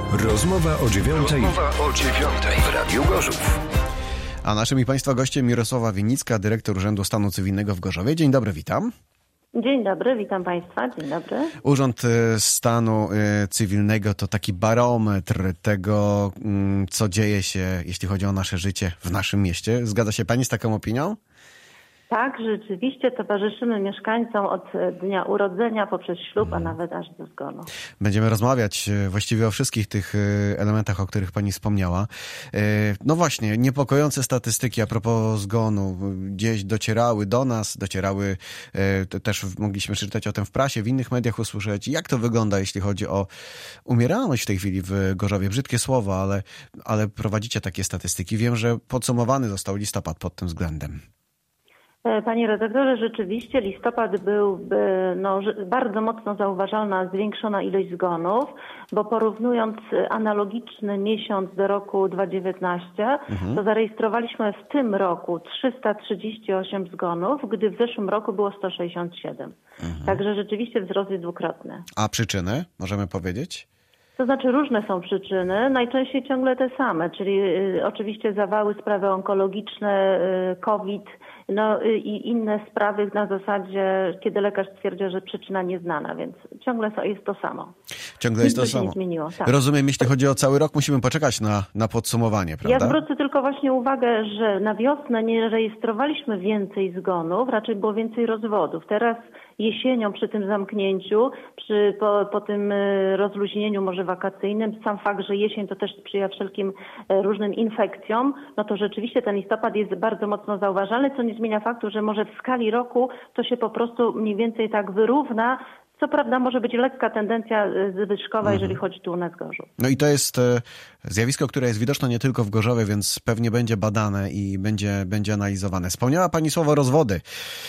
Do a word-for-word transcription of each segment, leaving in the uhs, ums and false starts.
Rozmowa o dziewiątej. Rozmowa o dziewiątej w Radiu Gorzów. A naszym i Państwa gościem Mirosława Winnicka, dyrektor Urzędu Stanu Cywilnego w Gorzowie. Dzień dobry, witam. Dzień dobry, witam Państwa. Dzień dobry. Urząd Stanu Cywilnego to taki barometr tego, co dzieje się, jeśli chodzi o nasze życie w naszym mieście. Zgadza się Pani z taką opinią? Tak, rzeczywiście towarzyszymy mieszkańcom od dnia urodzenia poprzez ślub, a nawet aż do zgonu. Będziemy rozmawiać właściwie o wszystkich tych elementach, o których Pani wspomniała. No właśnie, niepokojące statystyki a propos zgonu gdzieś docierały do nas, docierały, też mogliśmy czytać o tym w prasie, w innych mediach usłyszeć. Jak to wygląda, jeśli chodzi o umieralność w tej chwili w Gorzowie? Brzydkie słowo, ale, ale prowadzicie takie statystyki. Wiem, że podsumowany został listopad pod tym względem. Panie redaktorze, rzeczywiście listopad był no, bardzo mocno zauważalna zwiększona ilość zgonów, bo porównując analogiczny miesiąc do roku dwa tysiące dziewiętnastego, mhm. to zarejestrowaliśmy w tym roku trzysta trzydzieści osiem zgonów, gdy w zeszłym roku było sto sześćdziesiąt siedem. Mhm. Także rzeczywiście wzrost jest dwukrotny. A przyczyny, możemy powiedzieć? To znaczy różne są przyczyny, najczęściej ciągle te same, czyli y, oczywiście zawały, sprawy onkologiczne, y, COVID, no y, i inne sprawy na zasadzie, kiedy lekarz stwierdza, że przyczyna nieznana, więc ciągle jest to samo. Ciągle jest to się samo. Nie zmieniło. Tak. Rozumiem, jeśli chodzi o cały rok, musimy poczekać na, na podsumowanie, prawda? Ja zwrócę tylko właśnie uwagę, że na wiosnę nie rejestrowaliśmy więcej zgonów, raczej było więcej rozwodów. Teraz jesienią przy tym zamknięciu, przy, po, po tym rozluźnieniu może wakacyjnym, sam fakt, że jesień to też sprzyja wszelkim różnym infekcjom, no to rzeczywiście ten listopad jest bardzo mocno zauważalny, co nie zmienia faktu, że może w skali roku to się po prostu mniej więcej tak wyrówna. Co prawda może być lekka tendencja zwyżkowa, mhm. jeżeli chodzi tu o nas Gorzów. No i to jest zjawisko, które jest widoczne nie tylko w Gorzowie, więc pewnie będzie badane i będzie, będzie analizowane. Wspomniała Pani słowo rozwody.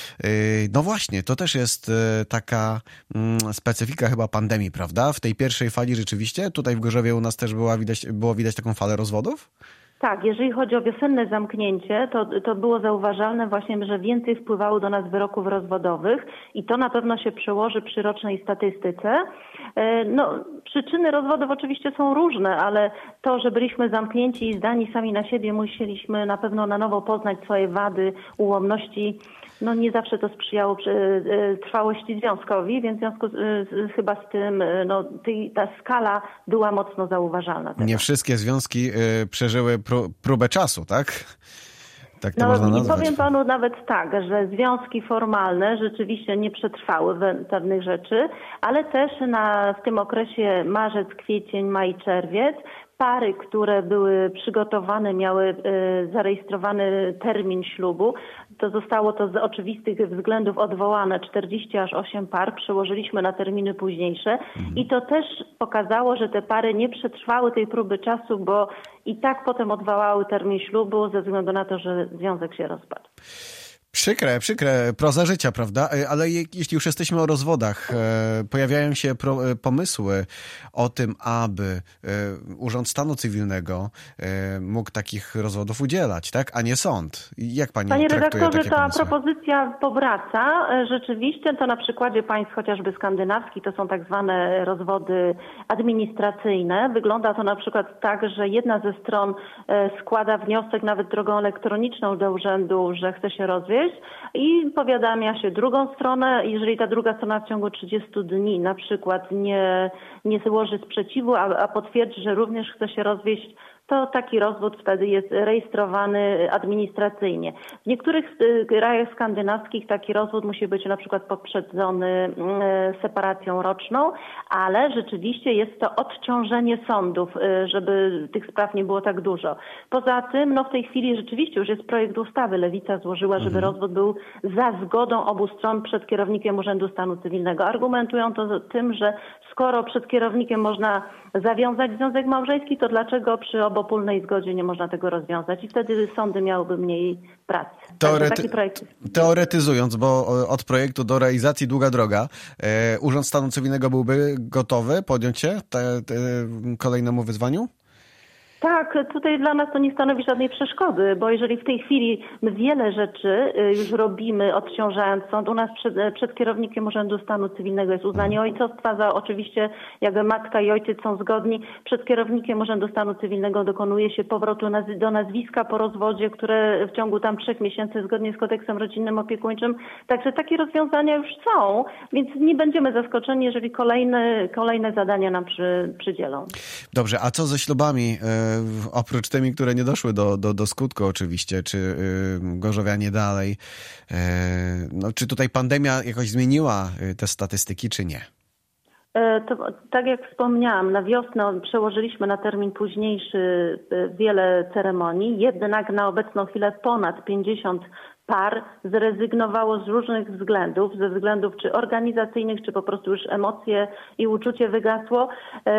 No właśnie, to też jest taka specyfika chyba pandemii, prawda? W tej pierwszej fali rzeczywiście, tutaj w Gorzowie u nas też była widać, było widać taką falę rozwodów? Tak, jeżeli chodzi o wiosenne zamknięcie, to, to było zauważalne właśnie, że więcej wpływało do nas wyroków rozwodowych i to na pewno się przełoży przy rocznej statystyce. No, przyczyny rozwodów oczywiście są różne, ale to, że byliśmy zamknięci i zdani sami na siebie, musieliśmy na pewno na nowo poznać swoje wady, ułomności. No nie zawsze to sprzyjało przy, trwałości związkowi, więc w związku z, z, chyba z tym no, ty, ta skala była mocno zauważalna. Tego. Nie wszystkie związki y, przeżyły pró- próbę czasu, tak? Tak to no można i nazwać. powiem panu nawet tak, że związki formalne rzeczywiście nie przetrwały pewnych rzeczy, ale też na, w tym okresie marzec, kwiecień, maj, czerwiec pary, które były przygotowane, miały y, zarejestrowany termin ślubu, to zostało to z oczywistych względów odwołane. czterdzieści aż osiem par przełożyliśmy na terminy późniejsze mhm. i to też pokazało, że te pary nie przetrwały tej próby czasu, bo i tak potem odwołały termin ślubu ze względu na to, że związek się rozpadł. Przykre, przykre, proza życia, prawda? Ale jeśli już jesteśmy o rozwodach, pojawiają się pro, pomysły o tym, aby Urząd Stanu Cywilnego mógł takich rozwodów udzielać, tak? A nie sąd. Jak pani Panie traktuje redaktorze, takie ta pomysły? propozycja powraca. Rzeczywiście to na przykładzie państw chociażby skandynawskich to są tak zwane rozwody administracyjne. Wygląda to na przykład tak, że jedna ze stron składa wniosek nawet drogą elektroniczną do urzędu, że chce się rozwieść i powiadamia się drugą stronę. Jeżeli ta druga strona w ciągu trzydziestu dni na przykład nie, nie złoży sprzeciwu, a, a potwierdzi, że również chce się rozwieść, to taki rozwód wtedy jest rejestrowany administracyjnie. W niektórych krajach skandynawskich taki rozwód musi być na przykład poprzedzony separacją roczną, ale rzeczywiście jest to odciążenie sądów, żeby tych spraw nie było tak dużo. Poza tym, no w tej chwili rzeczywiście już jest projekt ustawy. Lewica złożyła, żeby mhm. rozwód był za zgodą obu stron przed kierownikiem Urzędu Stanu Cywilnego. Argumentują to tym, że skoro przed kierownikiem można zawiązać związek małżeński, to dlaczego przy obopólnej zgodzie nie można tego rozwiązać? I wtedy sądy miałyby mniej pracy. Teorety- taki projekt... Teoretyzując, bo od projektu do realizacji długa droga, e, Urząd Stanu Cywilnego byłby gotowy podjąć się te, te, kolejnemu wyzwaniu? Tak, tutaj dla nas to nie stanowi żadnej przeszkody, bo jeżeli w tej chwili my wiele rzeczy już robimy, odciążając sąd, u nas przed, przed kierownikiem Urzędu Stanu Cywilnego jest uznanie ojcostwa, za oczywiście jakby matka i ojciec są zgodni, przed kierownikiem Urzędu Stanu Cywilnego dokonuje się powrotu naz- do nazwiska po rozwodzie, które w ciągu tam trzech miesięcy zgodnie z kodeksem rodzinnym opiekuńczym. Także takie rozwiązania już są, więc nie będziemy zaskoczeni, jeżeli kolejne, kolejne zadania nam przy, przydzielą. Dobrze, a co ze ślubami? Oprócz tymi, które nie doszły do, do, do skutku oczywiście, czy y, gorzowianie dalej. Y, no, czy tutaj pandemia jakoś zmieniła te statystyki, czy nie? To, tak jak wspomniałam, na wiosnę przełożyliśmy na termin późniejszy wiele ceremonii, jednak na obecną chwilę ponad pięćdziesiąt par zrezygnowało z różnych względów, ze względów czy organizacyjnych, czy po prostu już emocje i uczucie wygasło,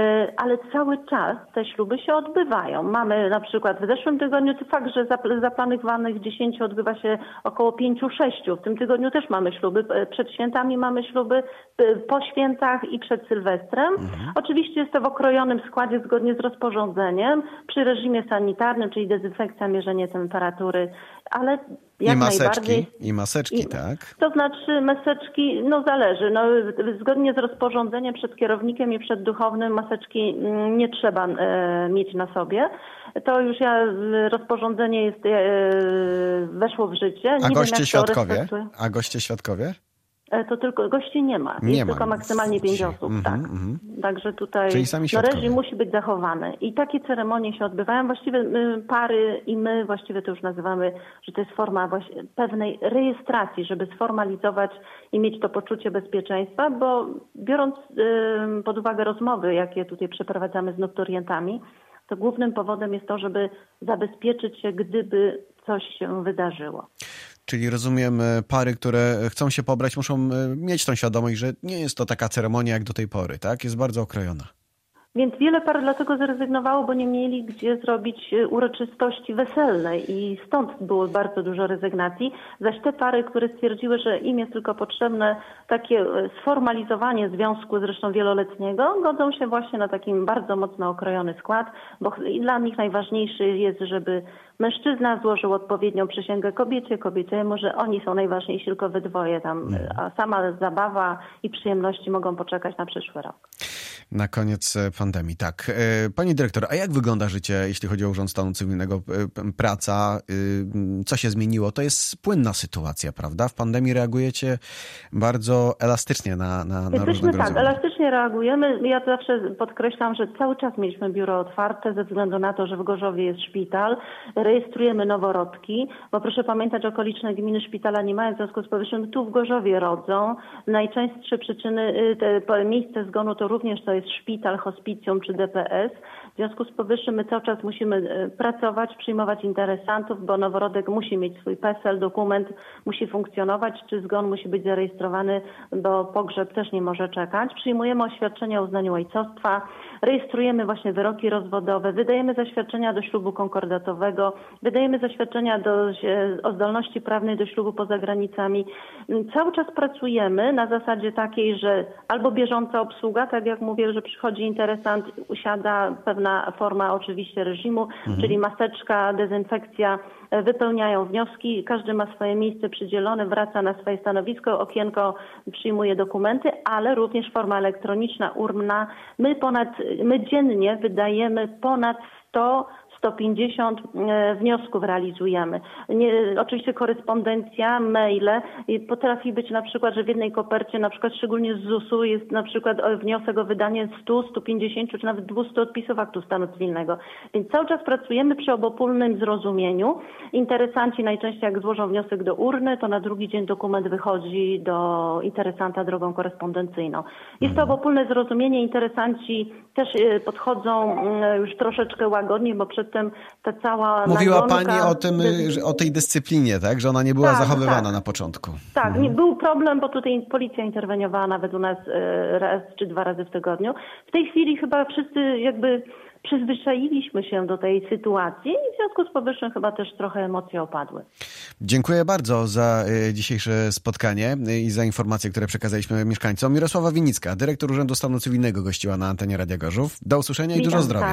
ale cały czas te śluby się odbywają. Mamy na przykład w zeszłym tygodniu, to fakt, że zaplanowanych dziesięciu odbywa się około pięciu, sześciu. W tym tygodniu też mamy śluby, przed świętami mamy śluby, po świętach i przed Sylwestrem. Mhm. Oczywiście jest to w okrojonym składzie zgodnie z rozporządzeniem, przy reżimie sanitarnym, czyli dezynfekcja, mierzenie temperatury, ale jak I maseczki, najbardziej. i maseczki, I, tak? To znaczy maseczki, no zależy. No, zgodnie z rozporządzeniem przed kierownikiem i przed duchownym maseczki nie trzeba e, mieć na sobie. To już ja, rozporządzenie jest, e, weszło w życie. A nie goście wiem, jak świadkowie? To A goście świadkowie? To tylko gości nie ma. Nie jest ma. tylko maksymalnie pięć osób. Mm-hmm, tak. mm-hmm. Także tutaj Czyli sami no, świadkowie. reżim musi być zachowany. I takie ceremonie się odbywają. Właściwie my, pary i my właściwie to już nazywamy, że to jest forma właśnie pewnej rejestracji, żeby sformalizować i mieć to poczucie bezpieczeństwa, bo biorąc y, pod uwagę rozmowy, jakie tutaj przeprowadzamy z nuptorientami, to głównym powodem jest to, żeby zabezpieczyć się, gdyby coś się wydarzyło. Czyli rozumiem, pary, które chcą się pobrać, muszą mieć tą świadomość, że nie jest to taka ceremonia jak do tej pory, tak? Jest bardzo okrojona. Więc wiele par dlatego zrezygnowało, bo nie mieli gdzie zrobić uroczystości weselnej i stąd było bardzo dużo rezygnacji. Zaś te pary, które stwierdziły, że im jest tylko potrzebne takie sformalizowanie związku, zresztą wieloletniego, godzą się właśnie na takim bardzo mocno okrojony skład, bo dla nich najważniejszy jest, żeby mężczyzna złożył odpowiednią przysięgę kobiecie, kobiecie, może oni są najważniejsi, tylko we dwoje tam, a sama zabawa i przyjemności mogą poczekać na przyszły rok. Na koniec pandemii, tak. Pani dyrektor, a jak wygląda życie, jeśli chodzi o Urząd Stanu Cywilnego, praca? Co się zmieniło? To jest płynna sytuacja, prawda? W pandemii reagujecie bardzo elastycznie na, na, na różnego tak, rodzaju. elastycznie reagujemy. Ja zawsze podkreślam, że cały czas mieliśmy biuro otwarte ze względu na to, że w Gorzowie jest szpital. Rejestrujemy noworodki, bo proszę pamiętać, okoliczne gminy szpitala nie mają, w związku z powyższym tu w Gorzowie rodzą. Najczęstsze przyczyny, te miejsce zgonu to również to jest szpital, hospicjum czy D P S. W związku z powyższym my cały czas musimy pracować, przyjmować interesantów, bo noworodek musi mieć swój P E S E L, dokument musi funkcjonować, czy zgon musi być zarejestrowany, bo pogrzeb też nie może czekać. Przyjmujemy oświadczenia o uznaniu ojcostwa, rejestrujemy właśnie wyroki rozwodowe, wydajemy zaświadczenia do ślubu konkordatowego, wydajemy zaświadczenia do, o zdolności prawnej do ślubu poza granicami. Cały czas pracujemy na zasadzie takiej, że albo bieżąca obsługa, tak jak mówię, że przychodzi interesant, usiada pewna forma oczywiście reżimu, mhm. czyli maseczka, dezynfekcja, wypełniają wnioski, każdy ma swoje miejsce przydzielone, wraca na swoje stanowisko, okienko przyjmuje dokumenty, ale również forma elektroniczna, urna. My ponad, my dziennie wydajemy ponad sto sto pięćdziesiąt wniosków realizujemy. Nie, oczywiście korespondencja, maile. Potrafi być na przykład, że w jednej kopercie, na przykład szczególnie z zusu jest na przykład wniosek o wydanie stu, stu pięćdziesięciu czy nawet dwustu odpisów aktu stanu cywilnego. Więc cały czas pracujemy przy obopólnym zrozumieniu. Interesanci najczęściej jak złożą wniosek do urny, to na drugi dzień dokument wychodzi do interesanta drogą korespondencyjną. Jest to obopólne zrozumienie. Interesanci też podchodzą już troszeczkę łagodniej, bo przed ta cała Mówiła nagonka... Pani o tym, że, o tej dyscyplinie, tak? Że ona nie była tak, zachowywana tak. na początku. Tak, mhm. nie, był problem, bo tutaj policja interweniowała nawet u nas raz czy dwa razy w tygodniu. W tej chwili chyba wszyscy jakby przyzwyczailiśmy się do tej sytuacji i w związku z powyższym chyba też trochę emocje opadły. Dziękuję bardzo za dzisiejsze spotkanie i za informacje, które przekazaliśmy mieszkańcom. Mirosława Winicka, dyrektor Urzędu Stanu Cywilnego, gościła na antenie Radia Gorzów. Do usłyszenia i Witam, dużo zdrowia. Tak.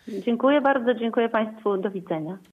Dziękuję bardzo, dziękuję Państwu, do widzenia.